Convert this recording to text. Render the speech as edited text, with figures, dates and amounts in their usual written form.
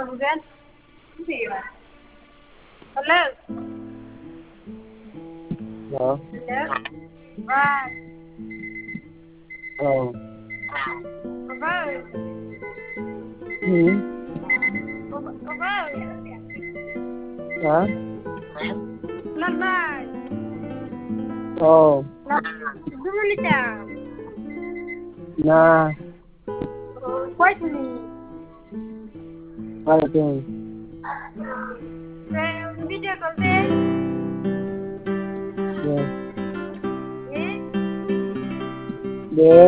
bukan? Halo. Halo. Halo. Wah. Oh. Apa? Hmm. Apa? Hả? Năm nay. Oh. Gumulita. Na. Quite me. Para quem? Video call there. Yeah. Eh? Yeah.